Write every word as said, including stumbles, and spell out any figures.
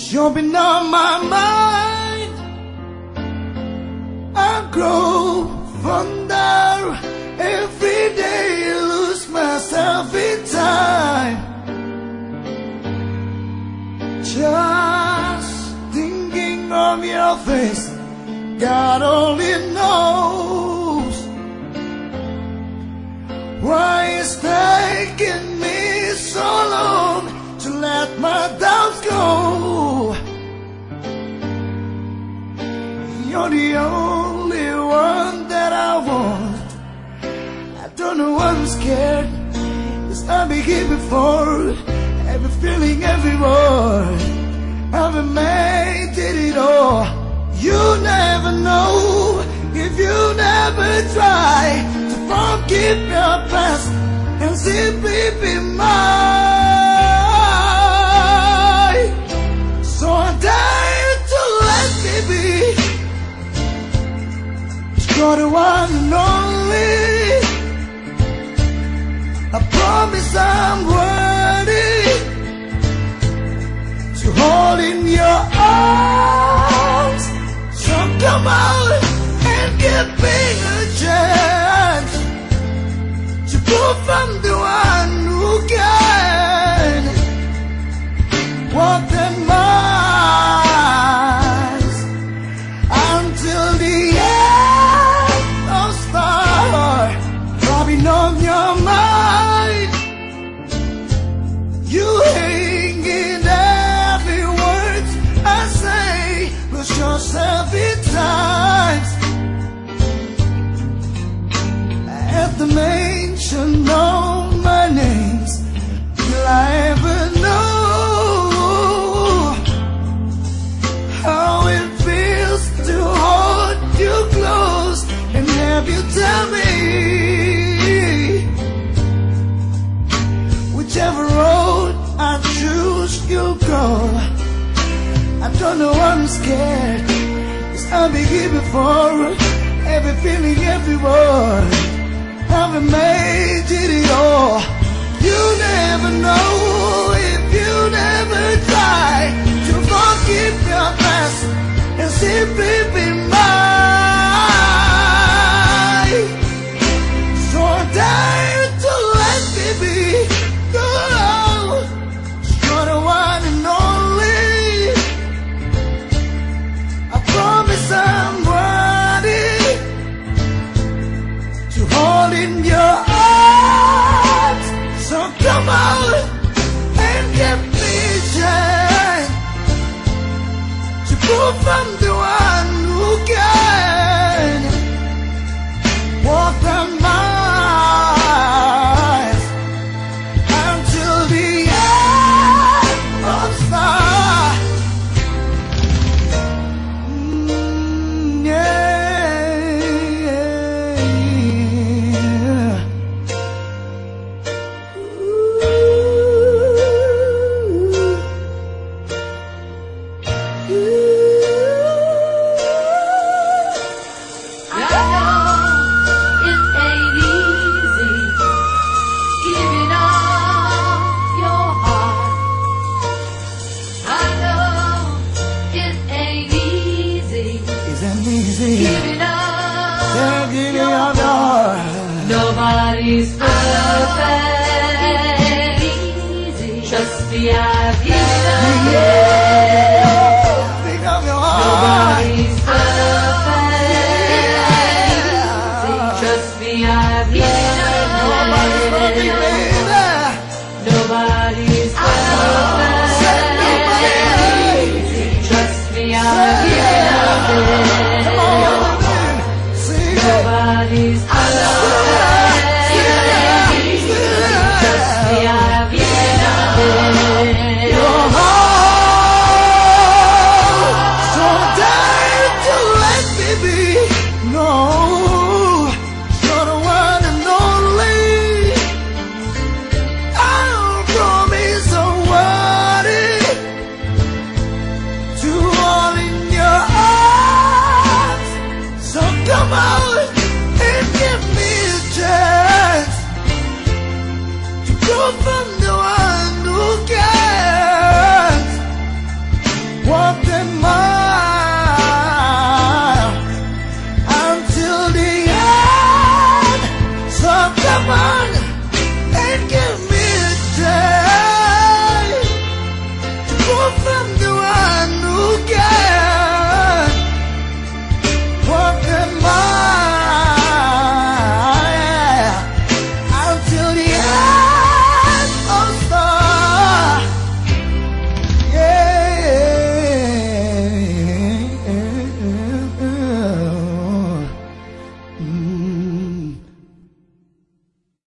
You've been on my mind. I grow fonder every day. Lose myself in time. Just thinking of your face, God only knows why it's taking me so long to let my doubts go. You're the only one that I want. I don't know why I'm scared, 'cause I've been here before. Every feeling, every word, I've made it all. You never know if you never try to forgive your past and simply be mine. So I dare to let me be. You're the one and only. I promise I'm worthy to hold in your arms. So come out and give me a chance to prove I'm the one who can walk the miles until the end of start. Probably on your mind, you hang in every word I say. Lose yourself in times. At the mention of my names, will I ever know how it feels to hold you close and have you tell me whichever road I choose you'll go. I don't know why I'm scared, 'cause I've been here before. Every feeling, every word, I've made it all. You never know if you never try to forgive your past and simply be mine. So I dare to let me be. Go, you're the one and only. I promise I'm worthy to hold in your arms. So come out and give me a chance to prove I'm the one who can walk the miles until the end of start. Mm, yeah, yeah. Nobody's perfect. Trust me, I've given it. Nobody's perfect. Trust me, I've given it. Nobody's perfect. Trust me, I've given it. Nobody's perfect. No